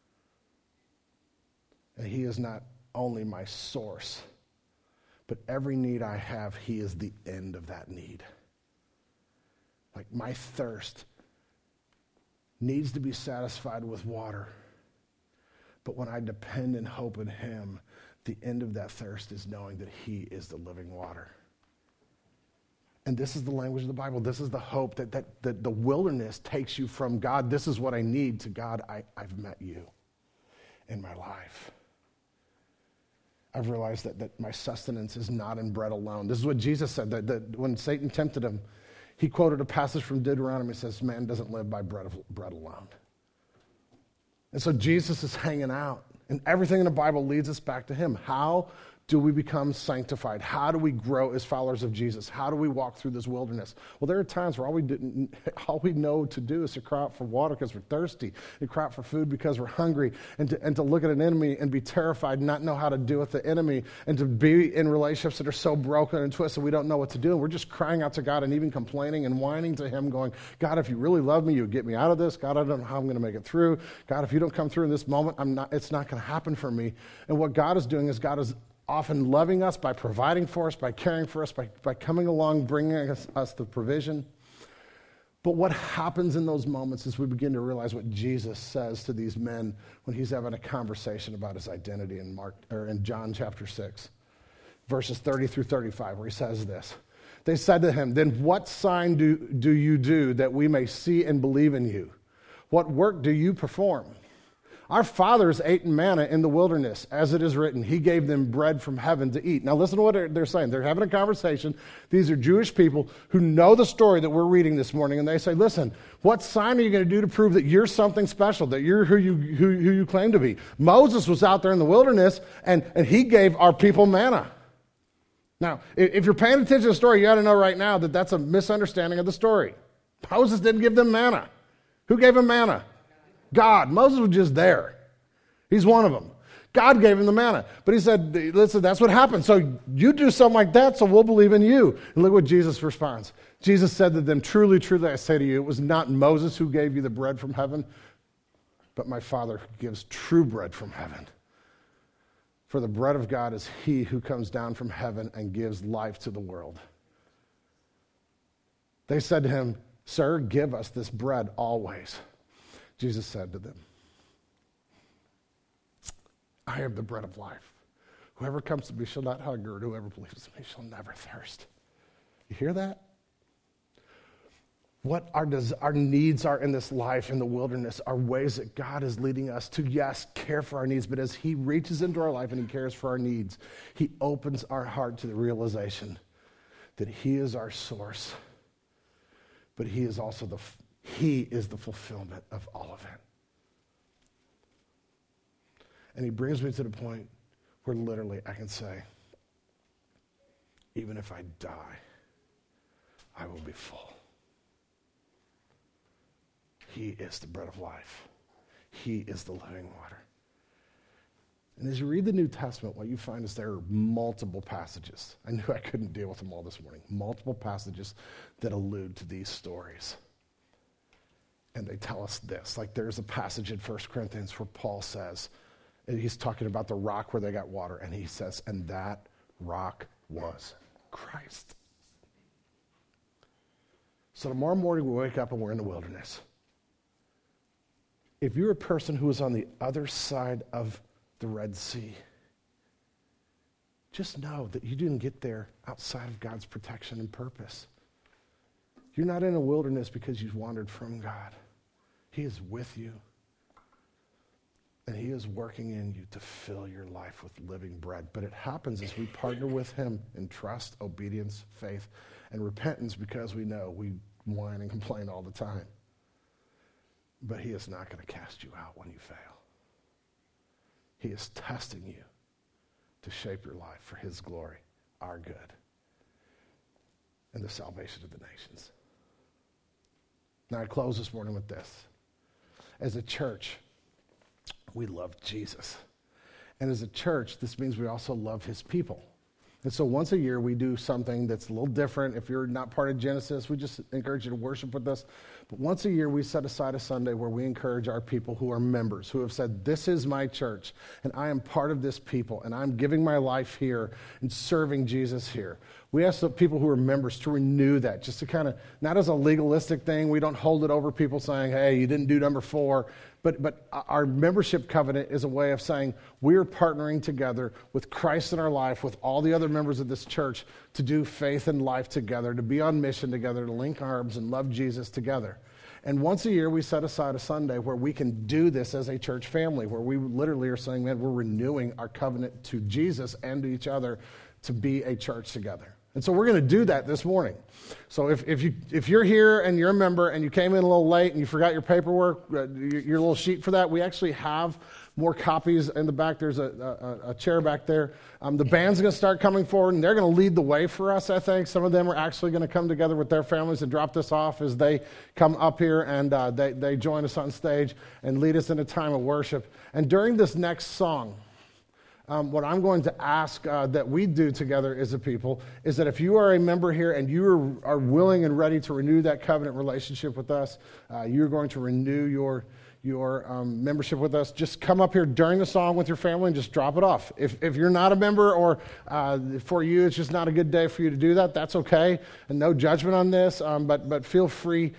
Speaker 1: And he is not only my source, but every need I have, he is the end of that need. Like my thirst needs to be satisfied with water. But when I depend and hope in him, the end of that thirst is knowing that he is the living water. And this is the language of the Bible. This is the hope that the wilderness takes you from God. This is what I need to God. I've met you in my life. I've realized that my sustenance is not in bread alone. This is what Jesus said. That when Satan tempted him, he quoted a passage from Deuteronomy. It says, man doesn't live by bread alone. And so Jesus is hanging out. And everything in the Bible leads us back to him. How do we become sanctified? How do we grow as followers of Jesus? How do we walk through this wilderness? Well, there are times where all we know to do is to cry out for water because we're thirsty, and cry out for food because we're hungry, and to look at an enemy and be terrified and not know how to deal with the enemy, and to be in relationships that are so broken and twisted we don't know what to do. And we're just crying out to God and even complaining and whining to him, going, God, if you really love me, you would get me out of this. God, I don't know how I'm going to make it through. God, if you don't come through in this moment, it's not going to happen for me. And what God is doing is God is often loving us by providing for us, by caring for us, by coming along, bringing us the provision. But what happens in those moments is we begin to realize what Jesus says to these men when he's having a conversation about his identity in John chapter 6, verses 30 through 35, where he says this. They said to him, then what sign do you do that we may see and believe in you? What work do you perform? Our fathers ate manna in the wilderness, as it is written. He gave them bread from heaven to eat. Now listen to what they're saying. They're having a conversation. These are Jewish people who know the story that we're reading this morning, and they say, listen, what sign are you going to do to prove that you're something special, that you're who you claim to be? Moses was out there in the wilderness, and he gave our people manna. Now, if you're paying attention to the story, you got to know right now that that's a misunderstanding of the story. Moses didn't give them manna. Who gave them manna? God. Moses was just there. He's one of them. God gave him the manna. But he said, listen, that's what happened. So you do something like that, so we'll believe in you. And look what Jesus responds. Jesus said to them, truly, truly, I say to you, it was not Moses who gave you the bread from heaven, but my Father who gives true bread from heaven. For the bread of God is he who comes down from heaven and gives life to the world. They said to him, sir, give us this bread always. Jesus said to them, I am the bread of life. Whoever comes to me shall not hunger, and whoever believes in me shall never thirst. You hear that? what our needs are in this life, in the wilderness, are ways that God is leading us to, yes, care for our needs, but as he reaches into our life and he cares for our needs, he opens our heart to the realization that he is our source, but he is also the fulfillment of all of it. And he brings me to the point where literally I can say, even if I die, I will be full. He is the bread of life. He is the living water. And as you read the New Testament, what you find is there are multiple passages. I knew I couldn't deal with them all this morning. Multiple passages that allude to these stories. And they tell us this. Like there's a passage in 1 Corinthians where Paul says, and he's talking about the rock where they got water, and he says, and that rock was Christ. So tomorrow morning we wake up and we're in the wilderness. If you're a person who is on the other side of the Red Sea, just know that you didn't get there outside of God's protection and purpose. You're not in a wilderness because you've wandered from God. He is with you. And he is working in you to fill your life with living bread. But it happens as we partner with him in trust, obedience, faith, and repentance, because we know we whine and complain all the time. But he is not going to cast you out when you fail. He is testing you to shape your life for his glory, our good, and the salvation of the nations. Now I close this morning with this. As a church, we love Jesus. And as a church, this means we also love his people. And so once a year, we do something that's a little different. If you're not part of Genesis, we just encourage you to worship with us. But once a year, we set aside a Sunday where we encourage our people who are members, who have said, this is my church, and I am part of this people, and I'm giving my life here and serving Jesus here. We ask the people who are members to renew that, just to kind of, not as a legalistic thing. We don't hold it over people saying, hey, you didn't do number 4. But our membership covenant is a way of saying we're partnering together with Christ in our life, with all the other members of this church, to do faith and life together, to be on mission together, to link arms and love Jesus together. And once a year, we set aside a Sunday where we can do this as a church family, where we literally are saying, man, we're renewing our covenant to Jesus and to each other to be a church together. And so we're going to do that this morning. So if you're here and you're a member and you came in a little late and you forgot your paperwork, your little sheet for that, we actually have more copies in the back. There's a chair back there. The band's going to start coming forward, and they're going to lead the way for us, I think. Some of them are actually going to come together with their families and drop this off as they come up here, and they join us on stage and lead us in a time of worship. And during this next song, what I'm going to ask that we do together as a people is that if you are a member here and you are willing and ready to renew that covenant relationship with us, you're going to renew your membership with us, just come up here during the song with your family and just drop it off. If you're not a member, or for you it's just not a good day for you to do that, that's okay, and no judgment on this, but feel free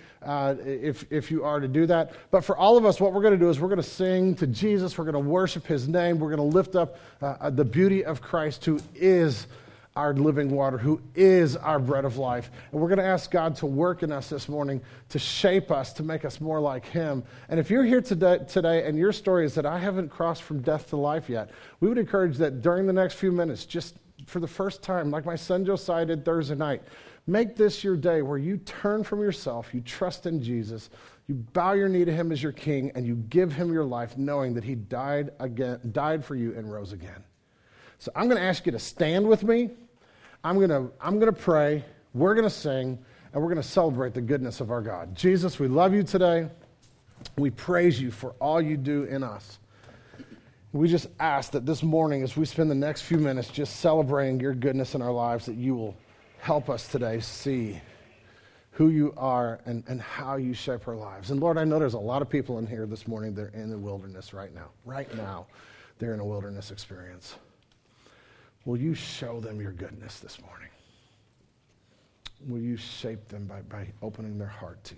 Speaker 1: if you are to do that. But for all of us, what we're going to do is we're going to sing to Jesus, we're going to worship his name, we're going to lift up the beauty of Christ, who is our living water, who is our bread of life. And we're going to ask God to work in us this morning, to shape us, to make us more like him. And if you're here today and your story is that I haven't crossed from death to life yet, we would encourage that during the next few minutes, just for the first time, like my son Josiah did Thursday night, make this your day where you turn from yourself, you trust in Jesus, you bow your knee to him as your king, and you give him your life knowing that he died for you and rose again. So I'm going to ask you to stand with me. I'm going to pray, we're going to sing, and we're going to celebrate the goodness of our God. Jesus, we love you today. We praise you for all you do in us. We just ask that this morning, as we spend the next few minutes just celebrating your goodness in our lives, that you will help us today see who you are and how you shape our lives. And Lord, I know there's a lot of people in here this morning that are in the wilderness right now. Right now, they're in a wilderness experience. Will you show them your goodness this morning? Will you shape them by opening their heart to you?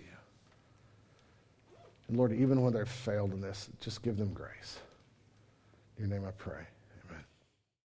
Speaker 1: And Lord, even when they've failed in this, just give them grace. In your name I pray.